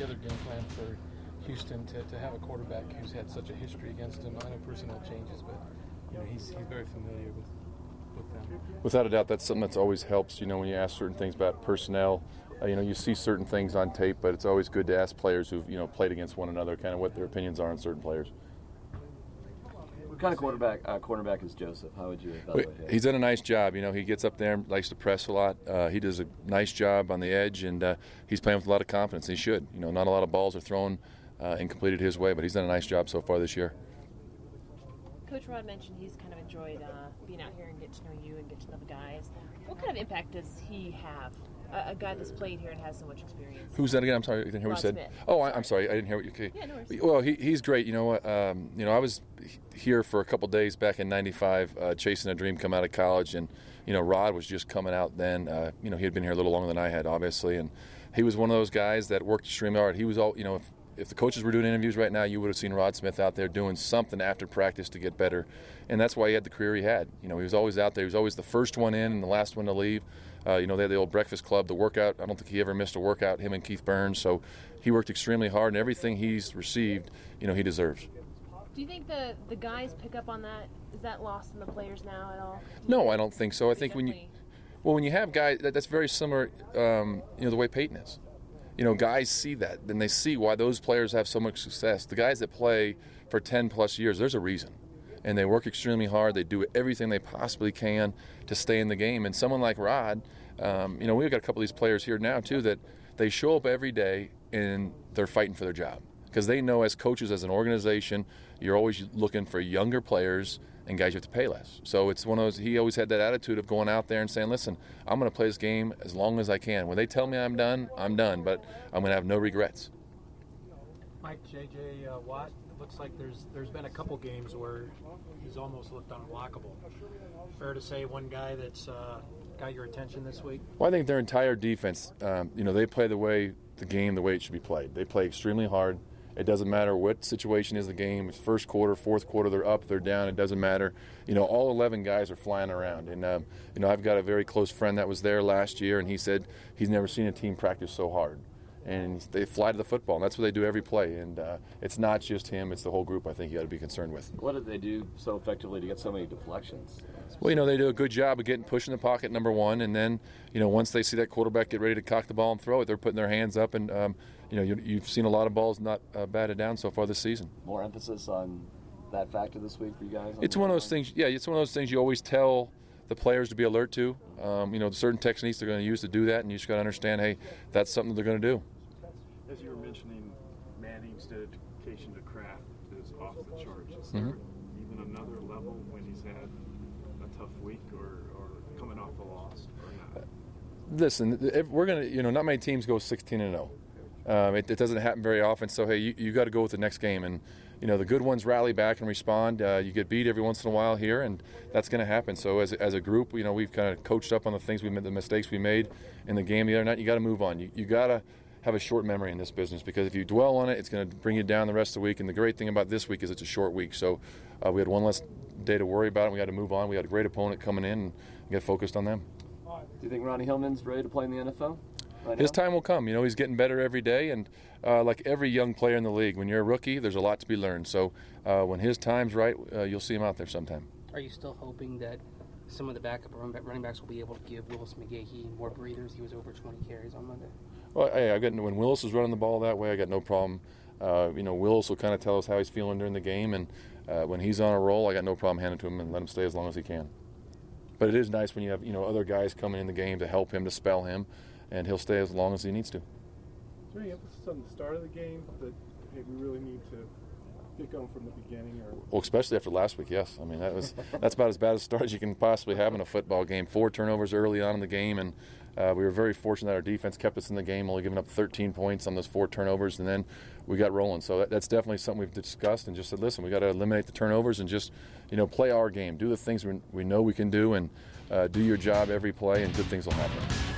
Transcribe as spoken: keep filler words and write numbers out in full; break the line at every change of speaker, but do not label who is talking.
the other game plan for Houston to, to have a quarterback who's had such a history against him? I know personnel changes, but you know he's he's very familiar with, with them.
Without a doubt, that's something that's always helps. You know, when you ask certain things about personnel, uh, you know, you see certain things on tape, but it's always good to ask players who've you know played against one another, kind of what their opinions are on certain players.
What kind of quarterback uh, cornerback is Joseph? How would you evaluate him?
He's done a nice job. You know, he gets up there and likes to press a lot. Uh, he does a nice job on the edge, and uh, he's playing with a lot of confidence. He should. You know, not a lot of balls are thrown uh, and completed his way, but he's done a nice job so far this year.
Coach Rod mentioned he's kind of enjoyed uh, being out here and get to know you and get to know the guys. What kind of impact does he have? A, a guy that's played here and has so much experience.
Who's that again? I'm sorry, I didn't hear what you said.
Smith.
Oh, I, I'm sorry, I didn't hear what you said.
Yeah, no worries.
Well, he, he's great. You know what? Um, you know, I was here for a couple days back in ninety-five, uh, chasing a dream, come out of college, and you know, Rod was just coming out then. Uh, you know, he had been here a little longer than I had, obviously, and he was one of those guys that worked extremely hard. He was all, you know, if, if the coaches were doing interviews right now, you would have seen Rod Smith out there doing something after practice to get better, and that's why he had the career he had. You know, he was always out there. He was always the first one in and the last one to leave. Uh, you know, they had the old breakfast club, the workout. I don't think he ever missed a workout, him and Keith Burns. So he worked extremely hard, and everything he's received, you know, he deserves.
Do you think the, the guys pick up on that? Is that lost in the players now at all?
No, I don't think so. I think when you, well, when you have guys, that, that's very similar, um, you know, the way Peyton is. You know, guys see that, then they see why those players have so much success. The guys that play for ten plus years, there's a reason. And they work extremely hard. They do everything they possibly can to stay in the game. And someone like Rod, um, you know, we've got a couple of these players here now, too, that they show up every day and they're fighting for their job. Because they know as coaches, as an organization, you're always looking for younger players and guys you have to pay less. So it's one of those, he always had that attitude of going out there and saying, listen, I'm going to play this game as long as I can. When they tell me I'm done, I'm done, but I'm going to have no regrets.
Mike, J J uh, Watt, it looks like there's there's been a couple games where he's almost looked unblockable. Fair to say one guy that's uh, got your attention this week?
Well, I think their entire defense, um, you know, they play the way the game, the way it should be played. They play extremely hard. It doesn't matter what situation is the game. It's first quarter, fourth quarter, they're up, they're down. It doesn't matter. You know, all eleven guys are flying around. And, um, you know, I've got a very close friend that was there last year, and he said he's never seen a team practice so hard. And they fly to the football, and that's what they do every play. And uh, it's not just him, it's the whole group I think you got to be concerned with.
What did they do so effectively to get so many deflections?
Well, you know, they do a good job of getting pushed in the pocket, number one, and then, you know, once they see that quarterback get ready to cock the ball and throw it, they're putting their hands up, and, um, you know, you, you've seen a lot of balls not uh, batted down so far this season.
More emphasis on that factor this week for you guys?
It's one of those things, yeah, it's one of those things you always tell the players to be alert to. Um, you know, certain techniques they're going to use to do that, and you just got to understand, hey, that's something they're going to do.
As you were mentioning, Manning's dedication to Kraft is off the charts. Is there mm-hmm. even another level when he's had a tough week or, or coming off a loss or not?
Listen, we're going to, you know, not many teams go sixteen and oh. Um, it, it doesn't happen very often, so, hey, you, you got to go with the next game. And, you know, the good ones rally back and respond. Uh, you get beat every once in a while here, and that's going to happen. So as, as a group, you know, we've kind of coached up on the things we made, the mistakes we made in the game the other night. You got to move on. You, you got to have a short memory in this business, because if you dwell on it, it's going to bring you down the rest of the week. And the great thing about this week is it's a short week. So uh, we had one less day to worry about, and we had to move on. We had a great opponent coming in and get focused on them.
Do you think Ronnie Hillman's ready to play in the N F L? Right
His
now?
time will come. You know, he's getting better every day, and uh, like every young player in the league, when you're a rookie, there's a lot to be learned. So uh, when his time's right, uh, you'll see him out there sometime.
Are you still hoping that some of the backup running backs will be able to give Willis McGahee more breathers? He was over twenty carries on Monday.
Well, hey, I got, when Willis is running the ball that way, I got no problem. Uh, you know, Willis will kind of tell us how he's feeling during the game, and uh, when he's on a roll, I got no problem handing it to him and let him stay as long as he can. But it is nice when you have, you know, other guys coming in the game to help him, to spell him, and he'll stay as long as he needs to.
Is there any emphasis on the start of the game that hey, we really need to get going from the beginning? Or
well, especially after last week, yes. I mean, that was that's about as bad a start as you can possibly have in a football game. Four turnovers early on in the game, and uh, we were very fortunate that our defense kept us in the game, only giving up thirteen points on those four turnovers, and then we got rolling. So that, that's definitely something we've discussed and just said, listen, we got to eliminate the turnovers and just, you know, play our game, do the things we, we know we can do, and uh, do your job every play, and good things will happen.